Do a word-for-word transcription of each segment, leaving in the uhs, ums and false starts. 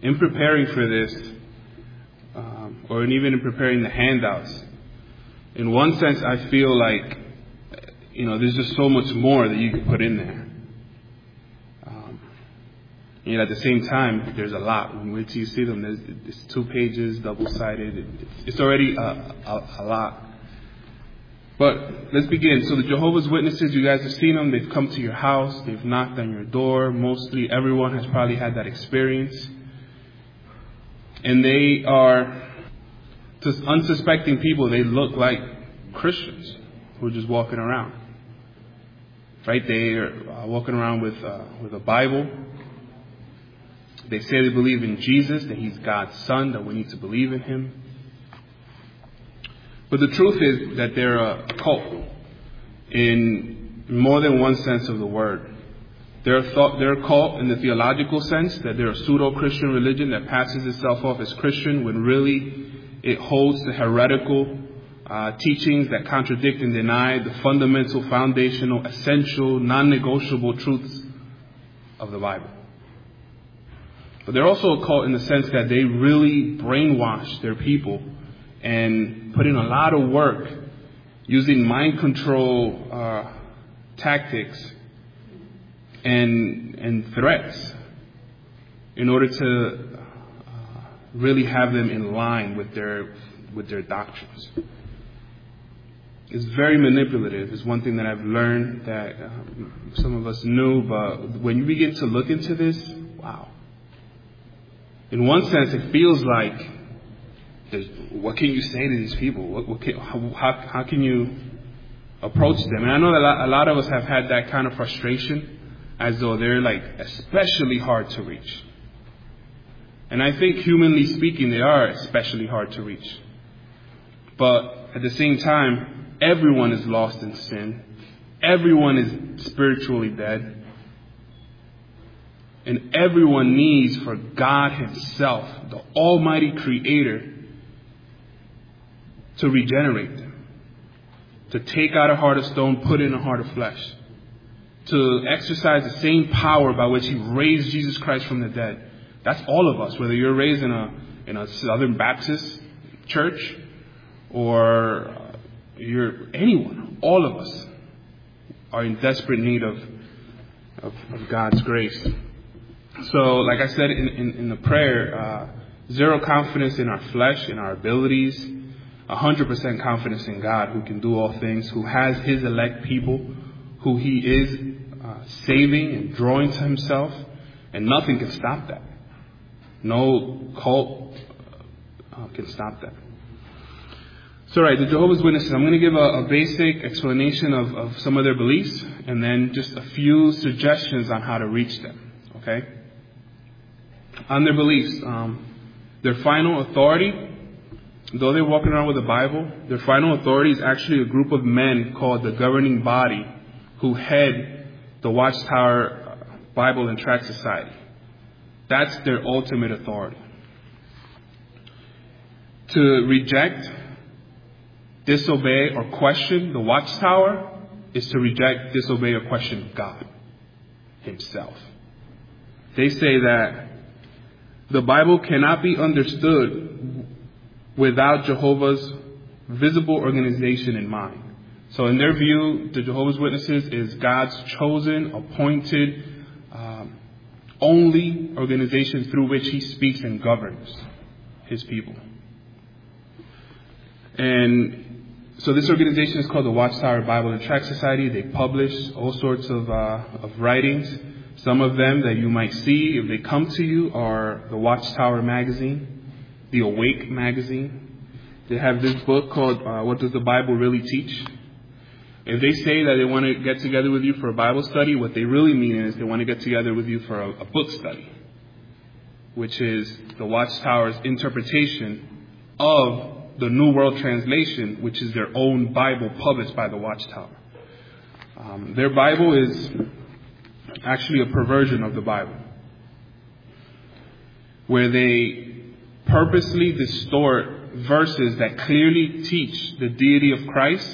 in preparing for this, um, or even in preparing the handouts, in one sense, I feel like, you know, there's just so much more that you can put in there. Um, and at the same time, there's a lot. When wait till you see them, there's, it's two pages, double-sided. It's already a, a, a lot. But let's begin. So the Jehovah's Witnesses, you guys have seen them. They've come to your house. They've knocked on your door. Mostly everyone has probably had that experience. And they are, to unsuspecting people, they look like Christians who are just walking around. Right? They are uh, walking around with uh, with a Bible. They say they believe in Jesus, that He's God's Son, that we need to believe in Him. But the truth is that they're a cult in more than one sense of the word. They're a, thought, they're a cult in the theological sense, that they're a pseudo-Christian religion that passes itself off as Christian when really it holds the heretical uh, teachings that contradict and deny the fundamental, foundational, essential, non-negotiable truths of the Bible. But they're also a cult in the sense that they really brainwash their people and put in a lot of work using mind control uh, tactics and and threats in order to uh, really have them in line with their with their doctrines. It's very manipulative. It's one thing that I've learned that uh, some of us knew, but when you begin to look into this, wow. In one sense, it feels like, what can you say to these people? What, what can, how, how can you approach them? And I know that a lot of us have had that kind of frustration, as though they're like especially hard to reach. And I think, humanly speaking, they are especially hard to reach. But at the same time, everyone is lost in sin. Everyone is spiritually dead. And everyone needs for God Himself, the Almighty Creator, to regenerate them. To take out a heart of stone, put in a heart of flesh. To exercise the same power by which He raised Jesus Christ from the dead. That's all of us, whether you're raised in a in a Southern Baptist church or you're anyone. All of us are in desperate need of of, of God's grace. So, like I said in, in, in the prayer, uh, zero confidence in our flesh, in our abilities, one hundred percent confidence in God, who can do all things, who has His elect people, who He is uh, saving and drawing to Himself, and nothing can stop that. No cult uh, can stop that. So, right, the Jehovah's Witnesses, I'm going to give a, a basic explanation of, of some of their beliefs, and then just a few suggestions on how to reach them. Okay? On their beliefs, um, their final authority, though they're walking around with the Bible, their final authority is actually a group of men called the governing body who head the Watchtower Bible and Tract Society. That's their ultimate authority. To reject, disobey, or question the Watchtower is to reject, disobey, or question God Himself. They say that the Bible cannot be understood without Jehovah's visible organization in mind. So in their view, the Jehovah's Witnesses is God's chosen, appointed, um, only organization through which He speaks and governs His people. And so this organization is called the Watchtower Bible and Tract Society. They publish all sorts of, uh, of writings. Some of them that you might see if they come to you are the Watchtower magazine, the Awake magazine. They have this book called uh, What Does the Bible Really Teach? If they say that they want to get together with you for a Bible study, what they really mean is they want to get together with you for a, a book study, which is the Watchtower's interpretation of the New World Translation, which is their own Bible published by the Watchtower. Um, their Bible is actually a perversion of the Bible, where they purposely distort verses that clearly teach the deity of Christ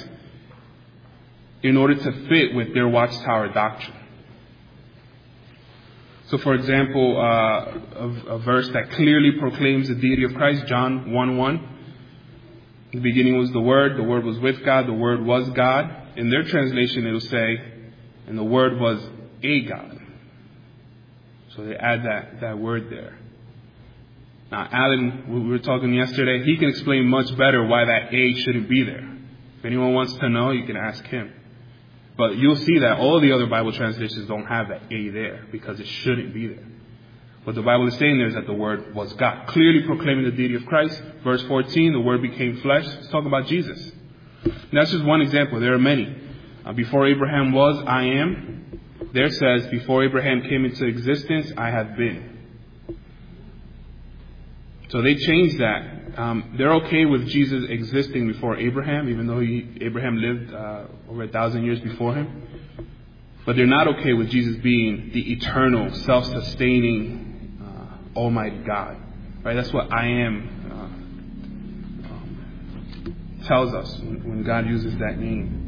in order to fit with their Watchtower doctrine. So, for example, uh, a, a verse that clearly proclaims the deity of Christ, John one one. In the beginning was the Word, the Word was with God, the Word was God. In their translation, it'll say, and the Word was a God. So they add that, that word there. Now, Alan, we were talking yesterday, he can explain much better why that A shouldn't be there. If anyone wants to know, you can ask him. But you'll see that all the other Bible translations don't have that A there because it shouldn't be there. What the Bible is saying there is that the Word was God, clearly proclaiming the deity of Christ. Verse fourteen, the Word became flesh. It's talking about Jesus. And that's just one example. There are many. Uh, before Abraham was, I am. There says, before Abraham came into existence, I have been. So they changed that. Um, they're okay with Jesus existing before Abraham, even though he, Abraham lived uh, over a thousand years before him. But they're not okay with Jesus being the eternal, self-sustaining, uh, Almighty God. Right? That's what I am uh, um, tells us when, when God uses that name.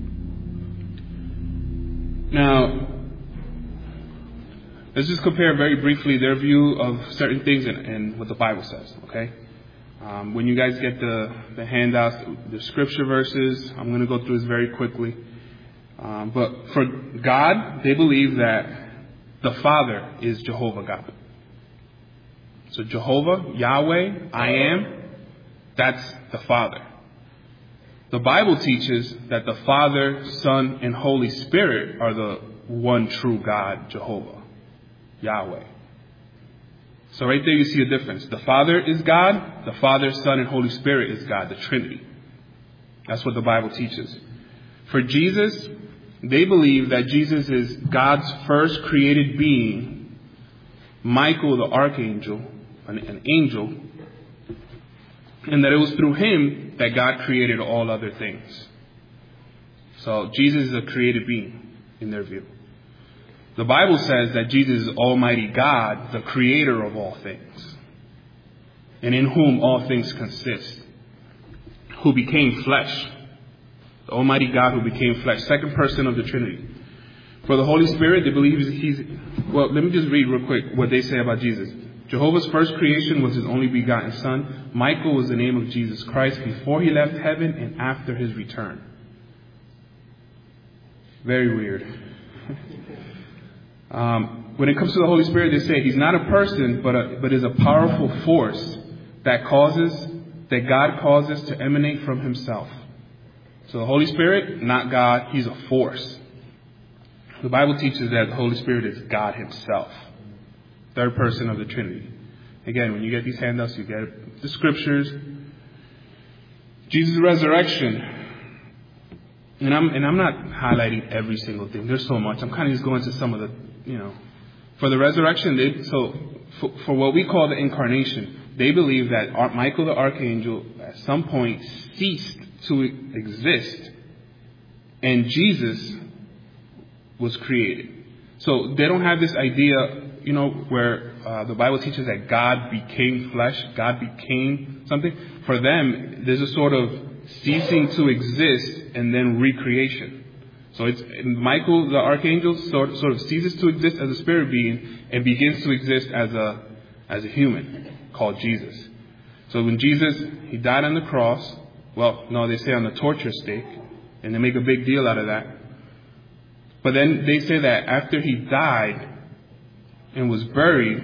Now, let's just compare very briefly their view of certain things and, and what the Bible says, okay? Um, when you guys get the, the handouts, the scripture verses, I'm going to go through this very quickly. Um, but for God, they believe that the Father is Jehovah God. So Jehovah, Yahweh, I am, that's the Father. The Bible teaches that the Father, Son, and Holy Spirit are the one true God, Jehovah, Yahweh. So right there you see a difference. The Father is God, the Father, Son, and Holy Spirit is God, the Trinity. That's what the Bible teaches. For Jesus, they believe that Jesus is God's first created being, Michael the archangel, an, an angel, and that it was through him that God created all other things. So Jesus is a created being in their view. The Bible says that Jesus is Almighty God, the creator of all things, and in whom all things consist, who became flesh. The Almighty God who became flesh, second person of the Trinity. For the Holy Spirit, they believe he's, well, let me just read real quick what they say about Jesus. Jehovah's first creation was his only begotten Son. Michael was the name of Jesus Christ before he left heaven and after his return. Very weird. um, when it comes to the Holy Spirit, they say he's not a person, but a, but is a powerful force that causes, that God causes to emanate from himself. So the Holy Spirit, not God, he's a force. The Bible teaches that the Holy Spirit is God himself. Third person of the Trinity. Again, when you get these handouts, you get the scriptures. Jesus' resurrection. And I'm and I'm not highlighting every single thing. There's so much. I'm kind of just going to some of the, you know. For the resurrection, they, so for, for what we call the incarnation, they believe that Michael the archangel at some point ceased to exist, and Jesus was created. So they don't have this idea, you know, where uh, the Bible teaches that God became flesh, God became something. For them, there's a sort of ceasing to exist and then recreation. So it's Michael, the archangel, sort, sort of ceases to exist as a spirit being and begins to exist as a as a human called Jesus. So when Jesus, he died on the cross, well, no, they say on the torture stake, and they make a big deal out of that. But then they say that after he died and was buried,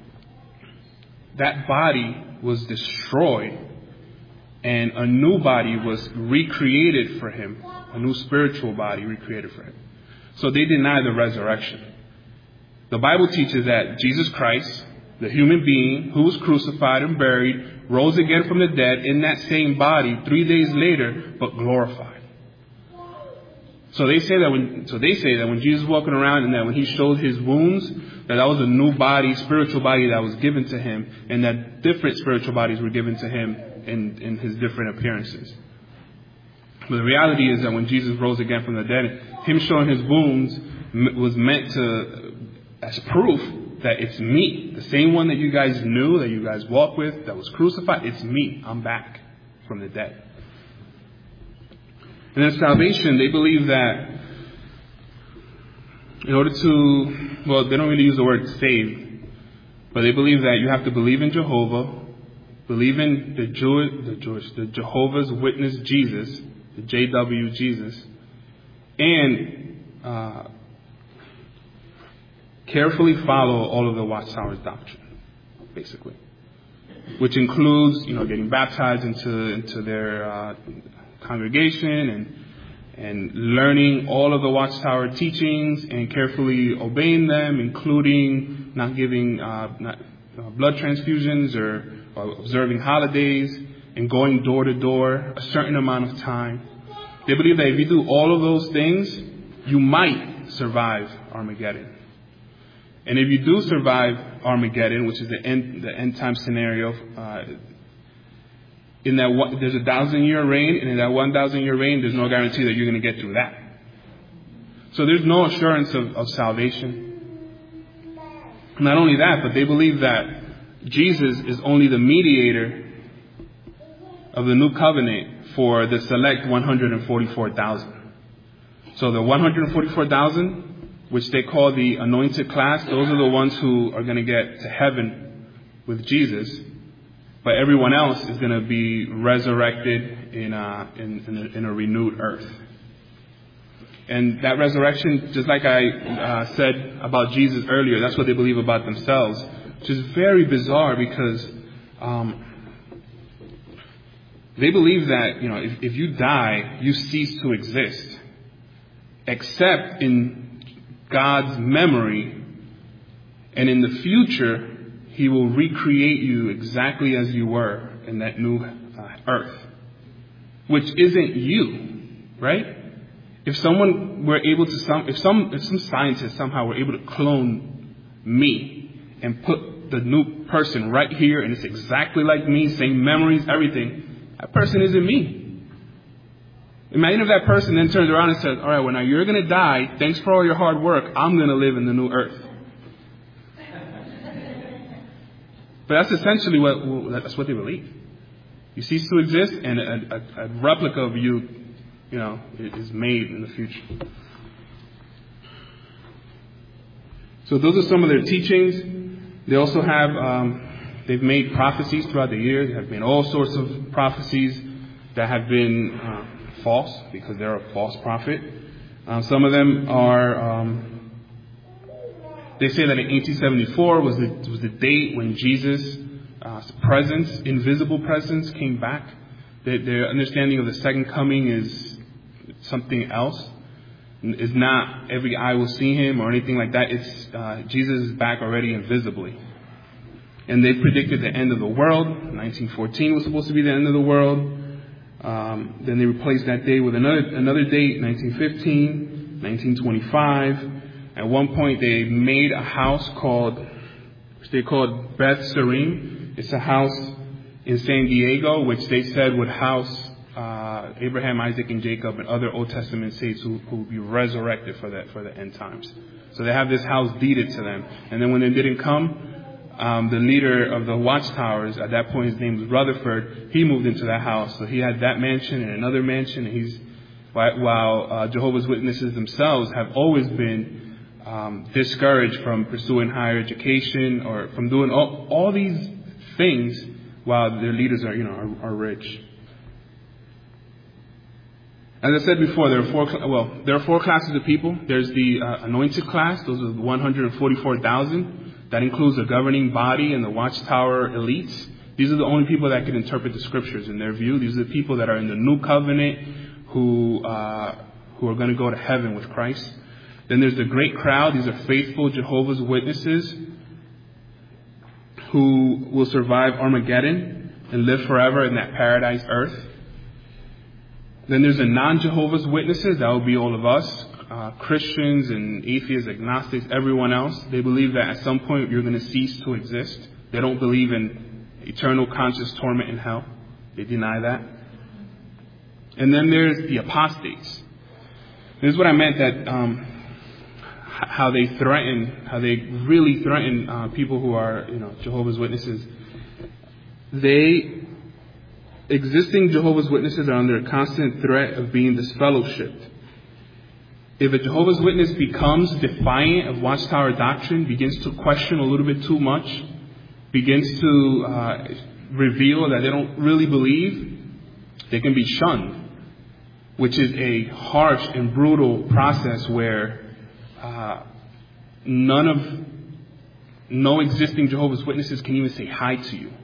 that body was destroyed and a new body was recreated for him, a new spiritual body recreated for him. So they deny the resurrection. The Bible teaches that Jesus Christ, the human being who was crucified and buried, rose again from the dead in that same body three days later, but glorified. So they say that when, so they say that when Jesus was walking around and that when he showed his wounds, that that was a new body, spiritual body that was given to him, and that different spiritual bodies were given to him in, in his different appearances. But the reality is that when Jesus rose again from the dead, him showing his wounds was meant to, as proof that it's me, the same one that you guys knew, that you guys walked with, that was crucified, it's me. I'm back from the dead. And in salvation, they believe that in order to, well, they don't really use the word save. But they believe that you have to believe in Jehovah, believe in the Jewish, the Jewish, the Jehovah's Witness Jesus, the J W Jesus, and uh, carefully follow all of the Watchtower's doctrine, basically, which includes, you know, getting baptized into into their uh, congregation and and learning all of the Watchtower teachings and carefully obeying them, including not giving uh, not, uh, blood transfusions or, or observing holidays and going door to door a certain amount of time. They believe that if you do all of those things, you might survive Armageddon. And if you do survive Armageddon, which is the end, the end time scenario, uh, in that one, there's a thousand year reign, and in that one thousand year reign, there's no guarantee that you're going to get through that. So there's no assurance of, of salvation. Not only that, but they believe that Jesus is only the mediator of the new covenant for the select one hundred forty-four thousand. So the one hundred forty-four thousand, which they call the anointed class, those are the ones who are going to get to heaven with Jesus. But everyone else is going to be resurrected in a, in, in, a, in a renewed earth. And that resurrection, just like I uh, said about Jesus earlier, that's what they believe about themselves, which is very bizarre because um, they believe that, you know, if, if you die, you cease to exist, except in God's memory, and in the future, He will recreate you exactly as you were in that new uh, earth, which isn't you, right? If someone were able to, some, if some, if some scientists somehow were able to clone me and put the new person right here, and it's exactly like me, same memories, everything, that person isn't me. Imagine if that person then turns around and says, all right, well, now you're going to die. Thanks for all your hard work. I'm going to live in the new earth. But that's essentially what, that's what they believe. You cease to exist, and a, a, a replica of you, you know, is made in the future. So those are some of their teachings. They also have, um, they've made prophecies throughout the years. They have made all sorts of prophecies that have been uh, false because they're a false prophet. Uh, some of them are. Um, They say that in eighteen seventy-four was the, was the date when Jesus' uh, presence, invisible presence, came back. That their understanding of the second coming is something else. It's not every eye will see him or anything like that. It's uh, Jesus is back already invisibly. And they predicted the end of the world. nineteen fourteen was supposed to be the end of the world. Um, then they replaced that date with another another date, nineteen fifteen, nineteen twenty-five. At one point, they made a house called, which they called Beth Sarim. It's a house in San Diego, which they said would house uh, Abraham, Isaac, and Jacob, and other Old Testament saints who, who would be resurrected for the for the end times. So they have this house deeded to them. And then when they didn't come, um, the leader of the Watchtowers, at that point, his name was Rutherford. He moved into that house, so he had that mansion and another mansion. And he's while uh, Jehovah's Witnesses themselves have always been Um, discouraged from pursuing higher education or from doing all, all these things while their leaders are, you know, are, are rich. As I said before, there are four. Well, there are four classes of people. There's the uh, anointed class; those are the one hundred forty-four thousand. That includes the governing body and the Watchtower elites. These are the only people that can interpret the scriptures in their view. These are the people that are in the new covenant who uh, who are going to go to heaven with Christ. Then there's the great crowd. These are faithful Jehovah's Witnesses who will survive Armageddon and live forever in that paradise earth. Then there's the non-Jehovah's Witnesses. That will be all of us, uh, Christians and atheists, agnostics, everyone else. They believe that at some point you're going to cease to exist. They don't believe in eternal conscious torment in hell. They deny that. And then there's the apostates. This is what I meant that... Um, how they threaten, how they really threaten uh, people who are, you know, Jehovah's Witnesses. They, existing Jehovah's Witnesses are under a constant threat of being disfellowshipped. If a Jehovah's Witness becomes defiant of Watchtower doctrine, begins to question a little bit too much, begins to uh, reveal that they don't really believe, they can be shunned, which is a harsh and brutal process where uh, none of, no existing Jehovah's Witnesses can even say hi to you,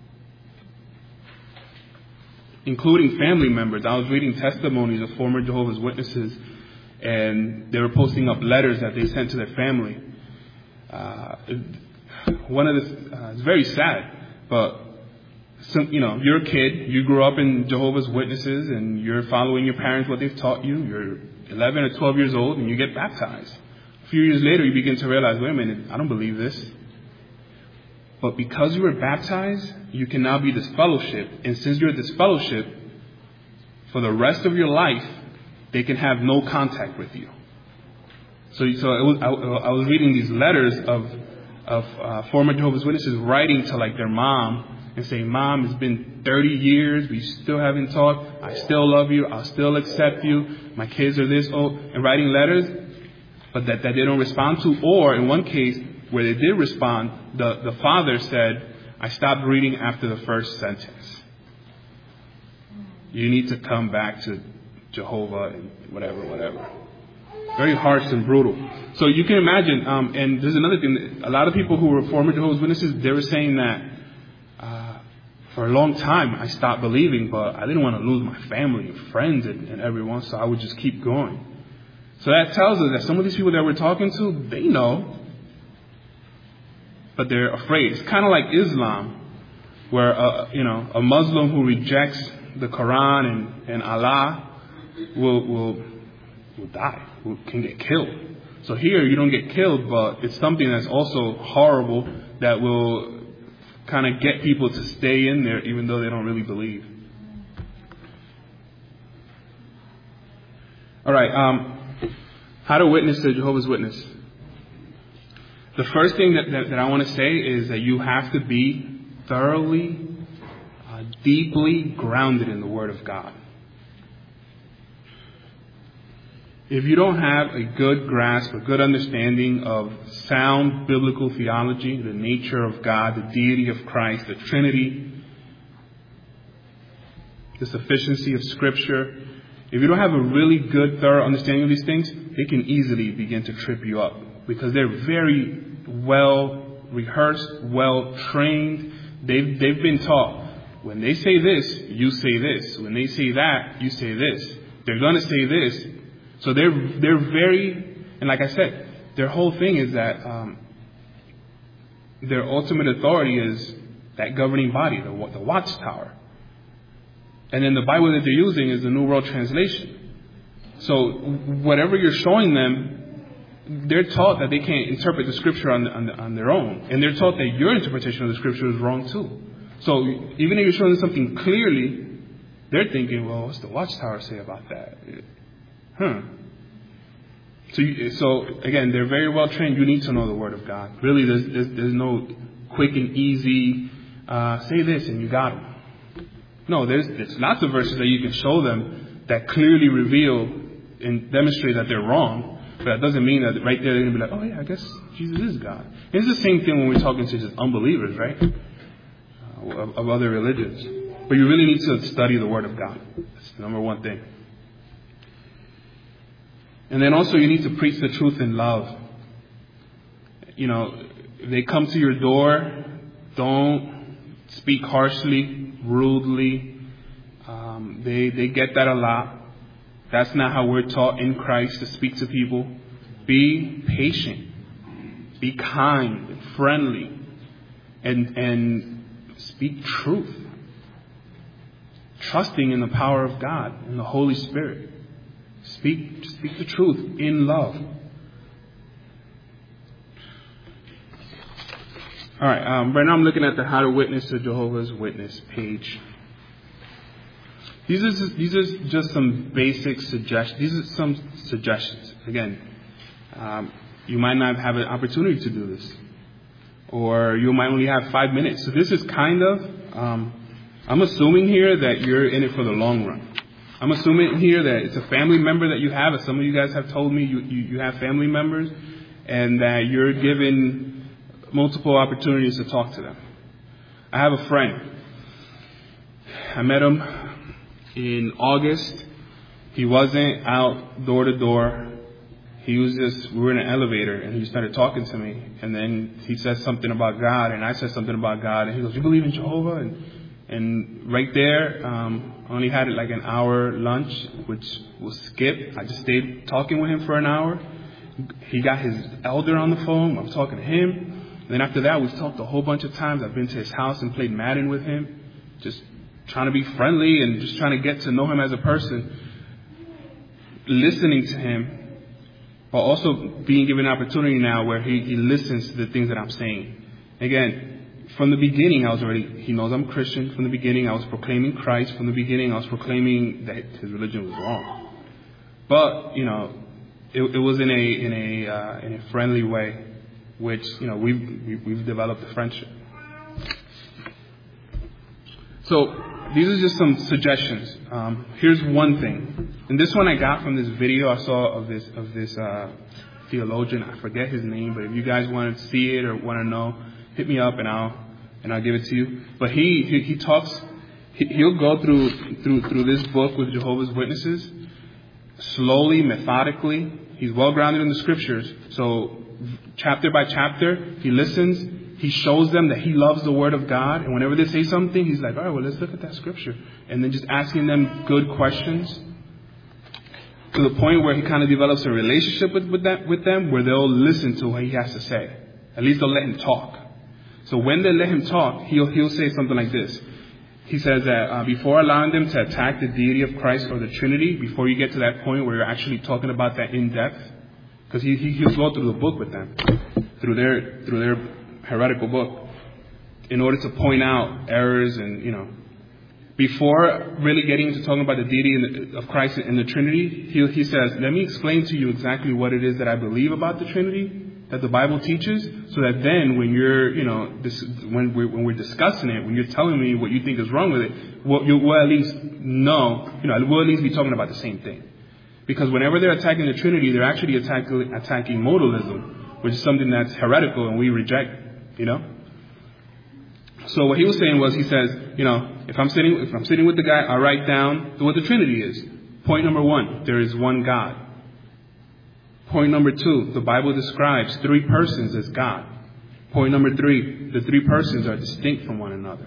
including family members. I was reading testimonies of former Jehovah's Witnesses, and they were posting up letters that they sent to their family. Uh, one of the, uh, it's very sad, but some, you know, you're a kid, you grew up in Jehovah's Witnesses, and you're following your parents, what they've taught you. You're eleven or twelve years old, and you get baptized. A few years later, you begin to realize, wait a minute, I don't believe this. But because you were baptized, you can now be disfellowshipped. And since you're disfellowshipped, for the rest of your life, they can have no contact with you. So, so it was, I, I was reading these letters of of uh, former Jehovah's Witnesses writing to like their mom and saying, "Mom, it's been thirty years. We still haven't talked. I still love you. I'll still accept you. My kids are this old," and writing letters, but that, that they don't respond to. Or in one case where they did respond, the, the father said, "I stopped reading after the first sentence. You need to come back to Jehovah," and whatever, whatever. Very harsh and brutal. So you can imagine, um, and there's another thing, a lot of people who were former Jehovah's Witnesses, they were saying that uh, for a long time I stopped believing, but I didn't want to lose my family and friends and, and everyone, so I would just keep going. So that tells us that some of these people that we're talking to, they know, but they're afraid. It's kind of like Islam, where uh, you know, a Muslim who rejects the Quran and, and Allah will will will die, will, can get killed. So here you don't get killed, but it's something that's also horrible that will kind of get people to stay in there even though they don't really believe. All right, um, how to witness to Jehovah's Witness. The first thing that, that, that I want to say is that you have to be thoroughly, uh, deeply grounded in the Word of God. If you don't have a good grasp, a good understanding of sound biblical theology, the nature of God, the deity of Christ, the Trinity, the sufficiency of Scripture, if you don't have a really good, thorough understanding of these things, they can easily begin to trip you up because they're very well rehearsed, well trained. They've, they've been taught, when they say this, you say this. When they say that, you say this. They're going to say this. So they're they're very, and like I said, their whole thing is that um, their ultimate authority is that governing body, the, the watchtower. And then the Bible that they're using is the New World Translation. So whatever you're showing them, they're taught that they can't interpret the Scripture on, on, on their own. And they're taught that your interpretation of the Scripture is wrong too. So even if you're showing them something clearly, they're thinking, well, what's the watchtower say about that? Huh. So, you, so again, they're very well trained. You need to know the Word of God. Really, there's, there's, there's no quick and easy, uh, say this and you got them. No, there's, there's lots of verses that you can show them that clearly reveal and demonstrate that they're wrong. But that doesn't mean that right there they're going to be like, oh yeah, I guess Jesus is God. And it's the same thing when we're talking to just unbelievers, right? Uh, of, of other religions. But you really need to study the Word of God. That's the number one thing. And then also you need to preach the truth in love. You know, if they come to your door, don't speak harshly, rudely. Um, they, they get that a lot. That's not how we're taught in Christ to speak to people. Be patient. Be kind and friendly. And, and speak truth. Trusting in the power of God and the Holy Spirit. Speak, speak the truth in love. All right. Um, right now, I'm looking at the How to Witness to Jehovah's Witness page. These are just, these are just some basic suggestions. These are some suggestions. Again, um, you might not have an opportunity to do this, or you might only have five minutes. So this is kind of. Um, I'm assuming here that you're in it for the long run. I'm assuming here that it's a family member that you have, as some of you guys have told me you, you, you have family members, and that you're given multiple opportunities to talk to them. I have a friend. I met him in August. He wasn't out door to door. He was just, we were in an elevator, and he started talking to me. And then he said something about God, and I said something about God. And he goes, "You believe in Jehovah?" And, and right there, um, I only had like an hour lunch, which was skipped. I just stayed talking with him for an hour. He got his elder on the phone. I was talking to him. And then after that, we talked a whole bunch of times. I've been to his house and played Madden with him, just trying to be friendly and just trying to get to know him as a person. Listening to him, but also being given an opportunity now where he, he listens to the things that I'm saying. Again, from the beginning, I was already, he knows I'm Christian. From the beginning, I was proclaiming Christ. From the beginning, I was proclaiming that his religion was wrong. But, you know, it, it was in a, in a, uh, in a friendly way, which, you know, we've, we've developed a friendship. So, these are just some suggestions. Um, here's one thing, and this one I got from this video I saw of this of this uh, theologian. I forget his name, but if you guys want to see it or want to know, hit me up and I'll and I'll give it to you. But he he, he talks. He, he'll go through through through this book with Jehovah's Witnesses slowly, methodically. He's well grounded in the scriptures. So chapter by chapter, he listens. He shows them that he loves the Word of God. And whenever they say something, he's like, all right, well, let's look at that scripture. And then just asking them good questions to the point where he kind of develops a relationship with, with, that, with them where they'll listen to what he has to say. At least they'll let him talk. So when they let him talk, he'll, he'll say something like this. He says that uh, before allowing them to attack the deity of Christ or the Trinity, before you get to that point where you're actually talking about that in depth, because he, he, he'll go through the book with them, through their through their heretical book, in order to point out errors and, you know, before really getting into talking about the deity in the, of Christ and the Trinity, he, he says, let me explain to you exactly what it is that I believe about the Trinity, that the Bible teaches, so that then when you're, you know, this, when we're, when we're discussing it, when you're telling me what you think is wrong with it, we'll, you, we'll at least know, you know, we'll at least be talking about the same thing. Because whenever they're attacking the Trinity, they're actually attacking, attacking modalism, which is something that's heretical and we reject. You know? So what he was saying was, he says, you know, if I'm sitting if I'm sitting with the guy, I write down what the Trinity is. Point number one, there is one God. Point number two, the Bible describes three persons as God. Point number three, the three persons are distinct from one another.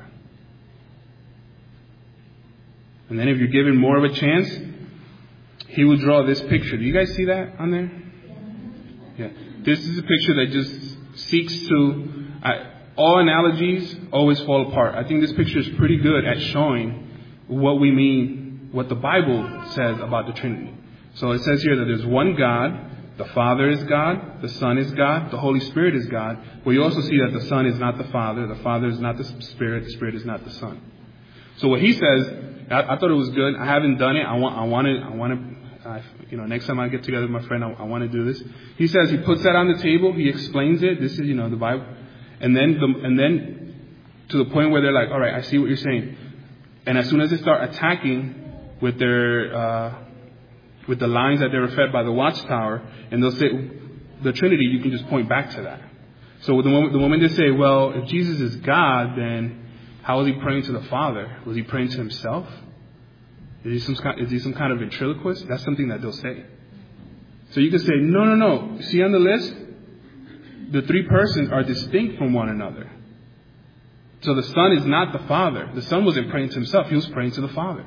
And then if you're given more of a chance, he will draw this picture. Do you guys see that on there? Yeah. This is a picture that just seeks to I, all analogies always fall apart. I think this picture is pretty good at showing what we mean, what the Bible says about the Trinity. So it says here that there's one God, the Father is God, the Son is God, the Holy Spirit is God. But you also see that the Son is not the Father, the Father is not the Spirit, the Spirit is not the Son. So what he says, I, I thought it was good. I haven't done it. I want, I want to, I want to, uh, you know, next time I get together with my friend, I, I want to do this. He says he puts that on the table. He explains it. This is, you know, the Bible. And then, the, and then to the point where they're like, all right, I see what you're saying. And as soon as they start attacking with their, uh, with the lines that they were fed by the watchtower, and they'll say the Trinity, you can just point back to that. So the moment, the moment they say, well, if Jesus is God, then how was he praying to the Father? Was he praying to himself? Is he some, is he some kind of ventriloquist? That's something that they'll say. So you can say, no, no, no. See on the list? The three persons are distinct from one another. So the Son is not the Father. The Son wasn't praying to himself. He was praying to the Father.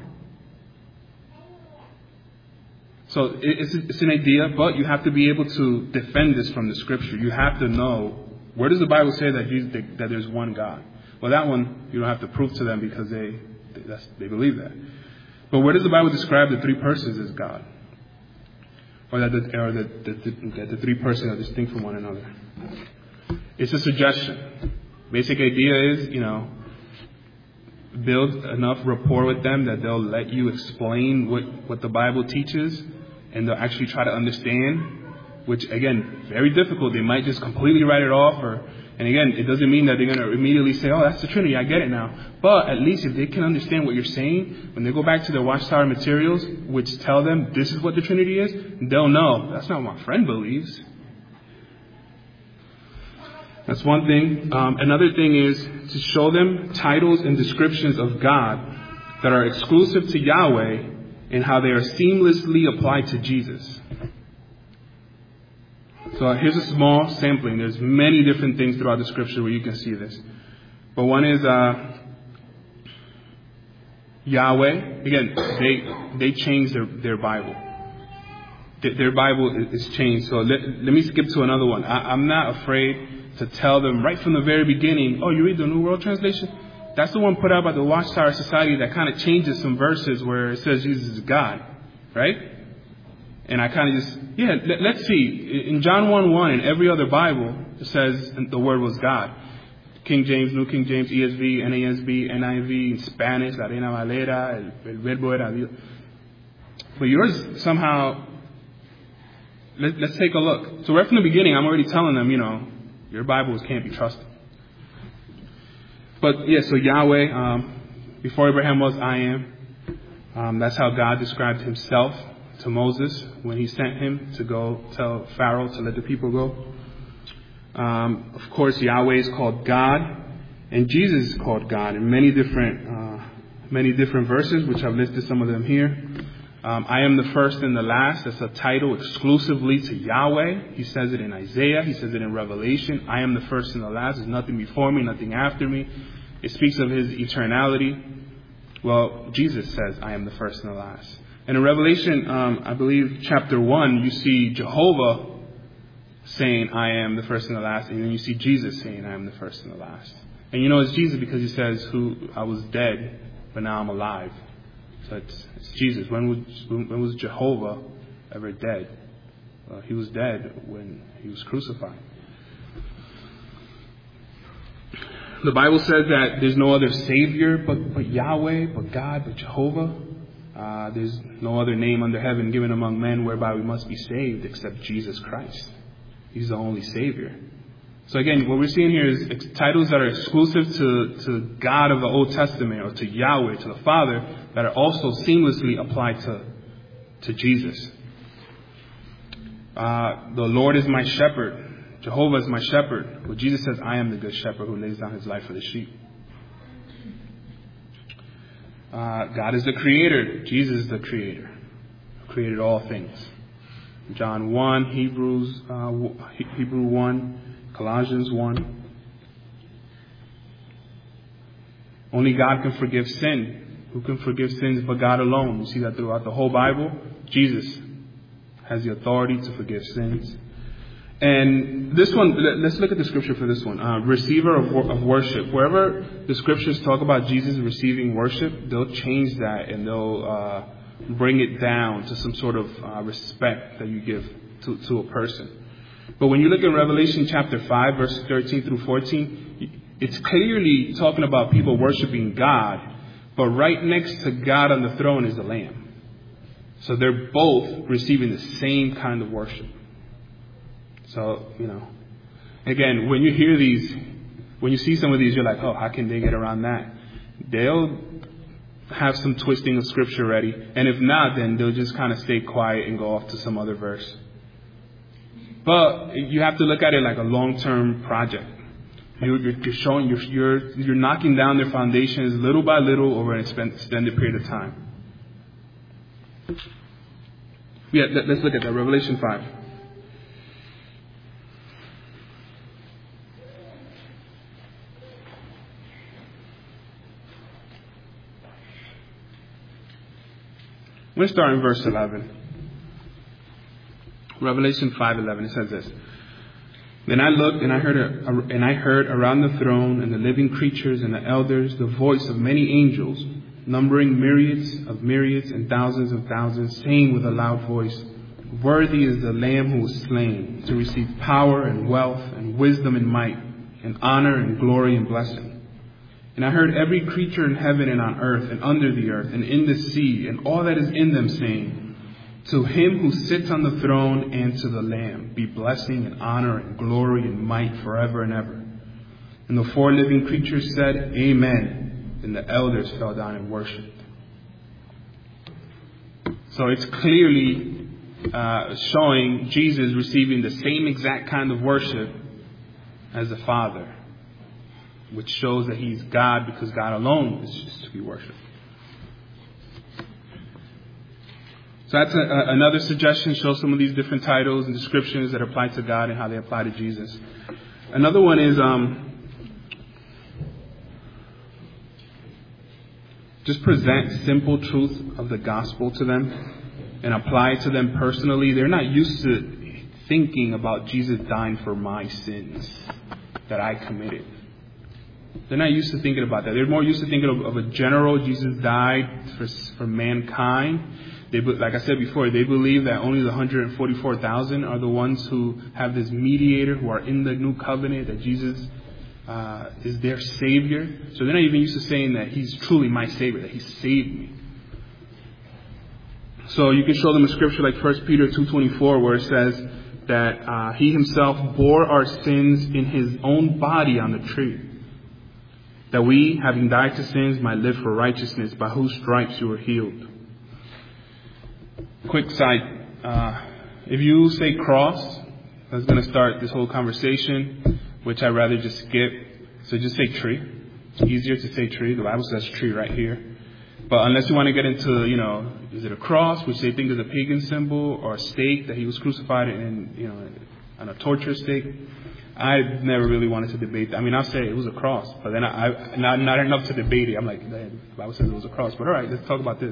So it's, it's an idea, but you have to be able to defend this from the Scripture. You have to know, where does the Bible say that, Jesus, that there's one God? Well, that one you don't have to prove to them because they that's, they believe that. But where does the Bible describe the three persons as God? Or that the, or that the, the, that the three persons are distinct from one another? It's a suggestion. Basic idea is, you know, build enough rapport with them that they'll let you explain what, what the Bible teaches, and they'll actually try to understand, which, again, very difficult. They might just completely write it off, or, and again, it doesn't mean that they're going to immediately say, oh, that's the Trinity, I get it now. But at least if they can understand what you're saying, when they go back to their Watchtower materials, which tell them this is what the Trinity is, they'll know, that's not what my friend believes. That's one thing. Um, another thing is to show them titles and descriptions of God that are exclusive to Yahweh and how they are seamlessly applied to Jesus. So here's a small sampling. There's many different things throughout the scripture where you can see this. But one is uh, Yahweh. Again, they they changed their, their Bible. Their Bible is changed. So let, let me skip to another one. I, I'm not afraid to tell them right from the very beginning, oh, you read the New World Translation? That's the one put out by the Watchtower Society that kind of changes some verses where it says Jesus is God, right? And I kind of just, yeah, let, let's see. In John one one and every other Bible, it says the Word was God. King James, New King James, E S V, N A S B, N I V, in Spanish, La Reina Valera, El, el Verbo era Dios. But yours somehow, let, let's take a look. So right from the beginning, I'm already telling them, you know, your Bibles can't be trusted. But yeah, so Yahweh, um, before Abraham was, I am. Um, that's how God described himself to Moses when he sent him to go tell Pharaoh to let the people go. Um, of course, Yahweh is called God, and Jesus is called God in many different, uh, many different verses, which I've listed some of them here. Um, I am the first and the last. That's a title exclusively to Yahweh. He says it in Isaiah. He says it in Revelation. I am the first and the last. There's nothing before me, nothing after me. It speaks of his eternality. Well, Jesus says, I am the first and the last. And in Revelation, um, I believe chapter one, you see Jehovah saying, I am the first and the last. And then you see Jesus saying, I am the first and the last. And you know it's Jesus because he says, "Who I was dead, but now I'm alive." So it's, it's Jesus. When was, when was Jehovah ever dead? Well, he was dead when he was crucified. The Bible says that there's no other Savior but, but Yahweh, but God, but Jehovah. Uh, there's no other name under heaven given among men whereby we must be saved except Jesus Christ. He's the only Savior. So again, what we're seeing here is ex- titles that are exclusive to, to God of the Old Testament or to Yahweh, to the Father, that are also seamlessly applied to, to Jesus. Uh, the Lord is my shepherd. Jehovah is my shepherd. Well, Jesus says, I am the good shepherd who lays down his life for the sheep. Uh, God is the creator. Jesus is the creator. Who created all things. John one, Hebrews, uh, Hebrew one, Colossians one. Only God can forgive sin. Who can forgive sins but God alone? You see that throughout the whole Bible. Jesus has the authority to forgive sins. And this one, let's look at the scripture for this one. Uh, receiver of, of worship. Wherever the scriptures talk about Jesus receiving worship, they'll change that and they'll uh, bring it down to some sort of uh, respect that you give to, to a person. But when you look at Revelation chapter five, verses thirteen through fourteen, it's clearly talking about people worshiping God. But right next to God on the throne is the Lamb. So they're both receiving the same kind of worship. So, you know, again, when you hear these, when you see some of these, you're like, oh, how can they get around that? They'll have some twisting of scripture ready. And if not, then they'll just kind of stay quiet and go off to some other verse. But you have to look at it like a long-term project. You're, you're showing, you're, you're, you're knocking down their foundations little by little over an extended period of time. Yeah, let's look at that. Revelation five. We're going to start in verse eleven. Revelation five eleven. It says this. Then I looked and I heard a, a, and I heard around the throne and the living creatures and the elders the voice of many angels, numbering myriads of myriads and thousands of thousands, saying with a loud voice, "Worthy is the Lamb who was slain to receive power and wealth and wisdom and might and honor and glory and blessing." And I heard every creature in heaven and on earth and under the earth and in the sea and all that is in them saying, "To him who sits on the throne and to the Lamb be blessing and honor and glory and might forever and ever." And the four living creatures said, "Amen." And the elders fell down and worshipped. So it's clearly uh, showing Jesus receiving the same exact kind of worship as the Father, which shows that he's God because God alone is just to be worshipped. So that's a, a, another suggestion. Show some of these different titles and descriptions that apply to God and how they apply to Jesus. Another one is um, just present simple truth of the gospel to them and apply it to them personally. They're not used to thinking about Jesus dying for my sins that I committed. They're not used to thinking about that. They're more used to thinking of, of a general Jesus died for, for mankind. They, like I said before, they believe that only the one hundred forty-four thousand are the ones who have this mediator, who are in the new covenant, that Jesus uh, is their Savior. So they're not even used to saying that he's truly my Savior, that he saved me. So you can show them a scripture like First Peter two twenty-four, where it says that uh, he himself bore our sins in his own body on the tree, that we, having died to sins, might live for righteousness, by whose stripes you were healed. Quick side, uh, if you say cross, that's going to start this whole conversation, which I'd rather just skip. So just say tree. It's easier to say tree. The Bible says tree right here. But unless you want to get into, you know, is it a cross, which they think is a pagan symbol, or a stake that he was crucified in, you know, on a torture stake, I've never really wanted to debate that. I mean, I'll say it was a cross, but then I, I not, not enough to debate it. I'm like, the Bible says it was a cross. But all right, let's talk about this.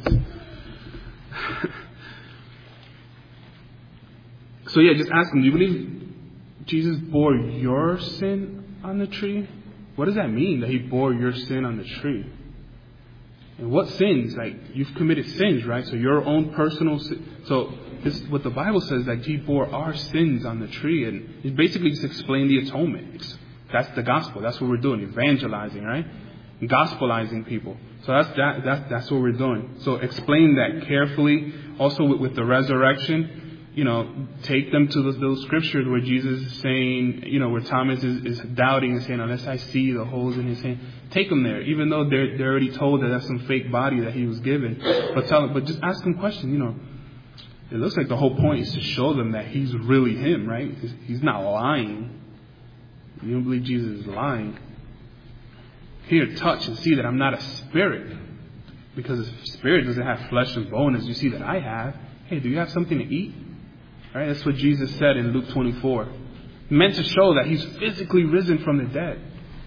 So yeah, just ask them, do you believe Jesus bore your sin on the tree? What does that mean, that he bore your sin on the tree? And what sins? Like, you've committed sins, right? So your own personal sin. So this is what the Bible says, that he bore our sins on the tree. And it basically just explained the atonement. It's, that's the gospel. That's what we're doing, evangelizing, right? Gospelizing people. So that's that, that that's what we're doing. So explain that carefully. Also with, with the resurrection, you know, take them to those, those scriptures where Jesus is saying, you know, where Thomas is, is doubting and saying, unless I see the holes in his hand. Take them there, even though they're, they're already told that that's some fake body that he was given. But tell them, but just ask them questions, you know. It looks like the whole point is to show them that he's really him, right? He's not lying. You don't believe Jesus is lying. Here, touch and see that I'm not a spirit. Because a spirit doesn't have flesh and bone as you see that I have. Hey, do you have something to eat? All right, that's what Jesus said in Luke twenty-four. Meant to show that he's physically risen from the dead.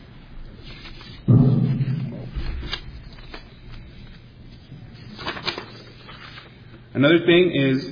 Another thing is,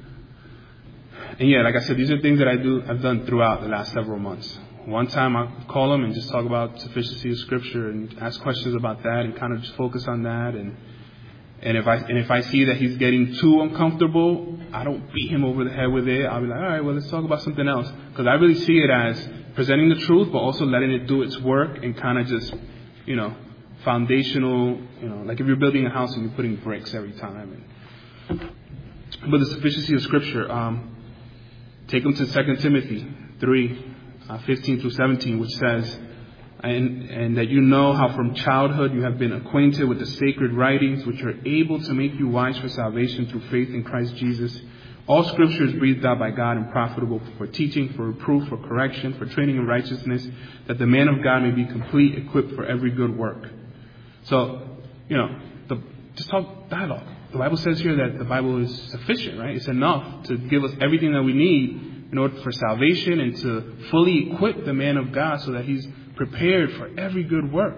and yeah, like I said, these are things that I do, I've done throughout the last several months. One time I'll call them and just talk about sufficiency of Scripture and ask questions about that and kind of just focus on that. And and if I and if I see that he's getting too uncomfortable, I don't beat him over the head with it. I'll be like, all right, well, let's talk about something else. Because I really see it as presenting the truth, but also letting it do its work and kind of just, you know, foundational, you know, like if you're building a house and you're putting bricks every time. And, but the sufficiency of Scripture, um, take them to Second Timothy three, uh, fifteen through seventeen, which says, and, and that you know how from childhood you have been acquainted with the sacred writings, which are able to make you wise for salvation through faith in Christ Jesus. All Scripture is breathed out by God and profitable for teaching, for reproof, for correction, for training in righteousness, that the man of God may be complete, equipped for every good work. So, you know, the, just talk dialogue. The Bible says here that the Bible is sufficient, right? It's enough to give us everything that we need in order for salvation and to fully equip the man of God so that he's prepared for every good work.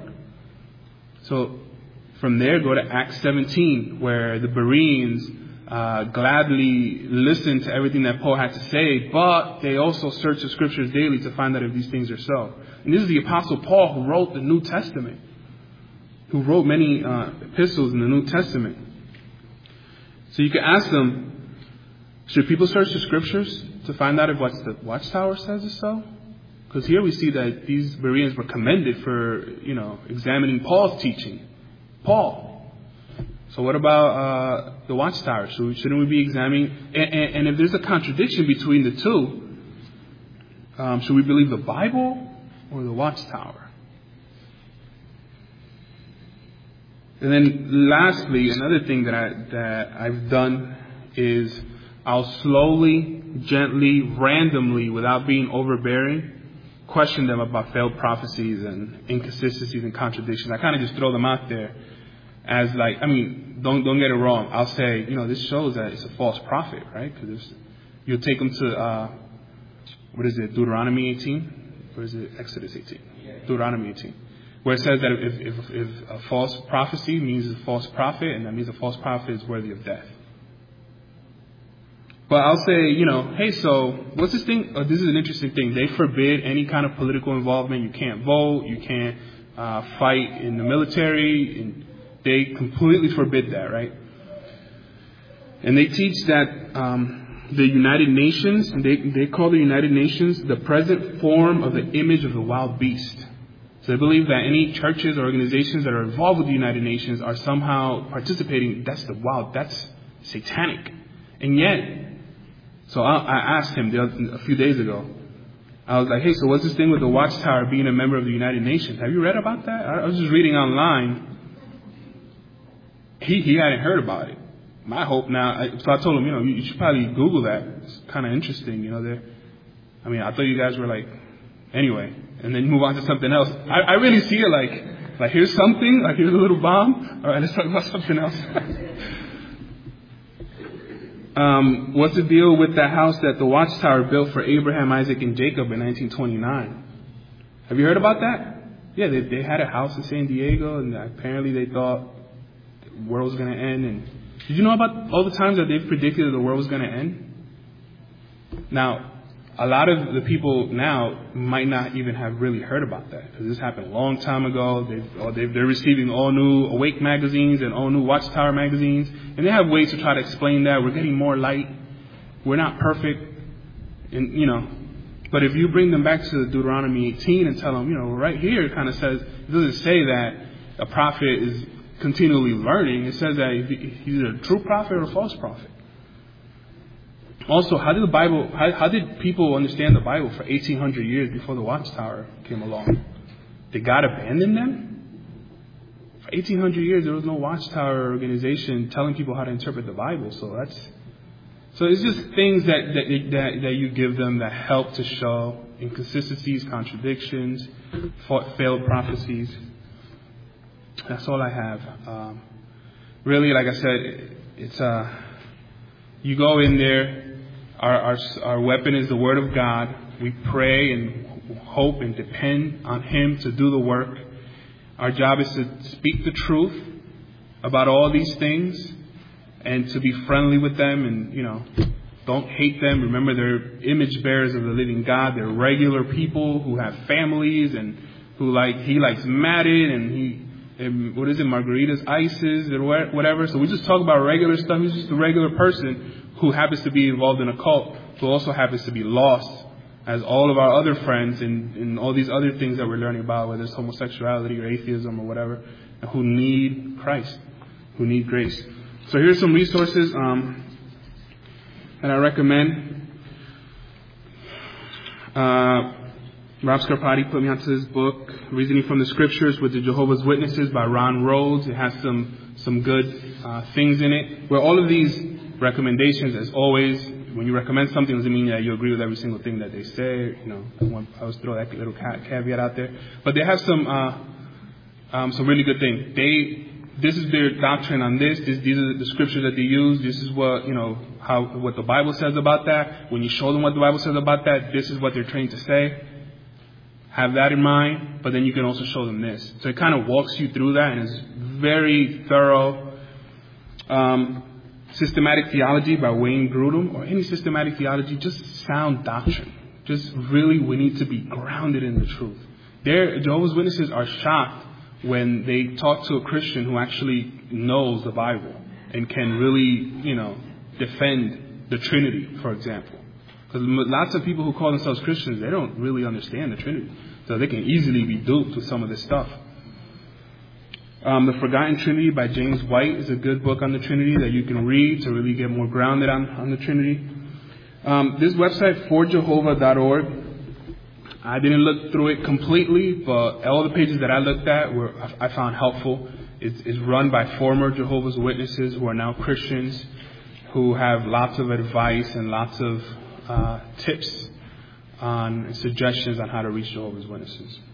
So from there, go to Acts seventeen, where the Bereans uh, gladly listened to everything that Paul had to say, but they also searched the Scriptures daily to find out if these things are so. And this is the Apostle Paul who wrote the New Testament, who wrote many uh, epistles in the New Testament. So you can ask them, should people search the Scriptures to find out if what the Watchtower says is so? Because here we see that these Bereans were commended for, you know, examining Paul's teaching. Paul. So what about uh, the Watchtower? Should, shouldn't we be examining? And, and, and if there's a contradiction between the two, um, should we believe the Bible or the Watchtower? And then lastly, another thing that, I, that I've done is I'll slowly, gently, randomly, without being overbearing, question them about failed prophecies and inconsistencies and contradictions. I kind of just throw them out there as like, I mean, don't don't get it wrong. I'll say, you know, this shows that it's a false prophet, right? Because you'll take them to, uh, what is it, Deuteronomy eighteen? Or is it Exodus eighteen? Deuteronomy eighteen. Where it says that if, if, if a false prophecy means a false prophet, and that means a false prophet is worthy of death. But I'll say, you know, hey, so what's this thing? Oh, this is an interesting thing. They forbid any kind of political involvement. You can't vote. You can't uh, fight in the military. And they completely forbid that, right? And they teach that um, the United Nations, they, they call the United Nations the present form of the image of the wild beast. So they believe that any churches or organizations that are involved with the United Nations are somehow participating. That's the wild. That's satanic. And yet, so I, I asked him the other, a few days ago. I was like, hey, so what's this thing with the Watchtower being a member of the United Nations? Have you read about that? I was just reading online. He he hadn't heard about it. My hope now, I, so I told him, you know, you, you should probably Google that. It's kind of interesting, you know. There, I mean, I thought you guys were like, anyway, and then move on to something else. I, I really see it like, like here's something, like here's a little bomb. All right, let's talk about something else. Um, what's the deal with that house that the Watchtower built for Abraham, Isaac, and Jacob in nineteen twenty-nine? Have you heard about that? Yeah, they they had a house in San Diego, and apparently they thought the world was going to end. And did you know about all the times that they've predicted that the world was going to end? Now, a lot of the people now might not even have really heard about that, because this happened a long time ago. They've, they've, they're receiving all new Awake magazines and all new Watchtower magazines, and they have ways to try to explain that. We're getting more light. We're not perfect. And, you know, but if you bring them back to Deuteronomy eighteen and tell them, you know, right here it kind of says, it doesn't say that a prophet is continually learning. It says that he's either a true prophet or a false prophet. Also, how did the Bible, how, how did people understand the Bible for eighteen hundred years before the Watchtower came along? Did God abandon them? For eighteen hundred years, there was no Watchtower organization telling people how to interpret the Bible. So that's, so it's just things that, that, that, that you give them that help to show inconsistencies, contradictions, failed prophecies. That's all I have. Um, really, like I said, it's, uh, you go in there. Our, our our weapon is the Word of God. We pray and hope and depend on Him to do the work. Our job is to speak the truth about all these things and to be friendly with them, and, you know, don't hate them. Remember, they're image bearers of the living God. They're regular people who have families and who like, he likes Madden and he, and what is it, margaritas, ices, or whatever. So we just talk about regular stuff. He's just a regular person who happens to be involved in a cult, who also happens to be lost, as all of our other friends and, and all these other things that we're learning about, whether it's homosexuality or atheism or whatever, and who need Christ, who need grace. So here's some resources um, that I recommend. Uh, Rob Scarpati put me onto this book, Reasoning from the Scriptures with the Jehovah's Witnesses by Ron Rhodes. It has some some good uh, things in it, where all of these recommendations, as always, when you recommend something, doesn't mean that you agree with every single thing that they say. You know, I, want, I always throw that little caveat out there. But they have some uh, um, some really good things. They this is their doctrine on this. this. These are the scriptures that they use. This is what you know how what the Bible says about that. When you show them what the Bible says about that, this is what they're trained to say. Have that in mind, but then you can also show them this. So it kind of walks you through that, and it's very thorough. Um, Systematic Theology by Wayne Grudem, or any systematic theology, just sound doctrine. Just really, we need to be grounded in the truth. Their Jehovah's Witnesses are shocked when they talk to a Christian who actually knows the Bible and can really, you know, defend the Trinity, for example. Because lots of people who call themselves Christians, they don't really understand the Trinity. So they can easily be duped with some of this stuff. Um, The Forgotten Trinity by James White is a good book on the Trinity that you can read to really get more grounded on, on the Trinity. Um, this website, for jehovah dot org, I didn't look through it completely, but all the pages that I looked at were I found helpful. It's, it's run by former Jehovah's Witnesses who are now Christians, who have lots of advice and lots of uh, tips on suggestions on how to reach Jehovah's Witnesses.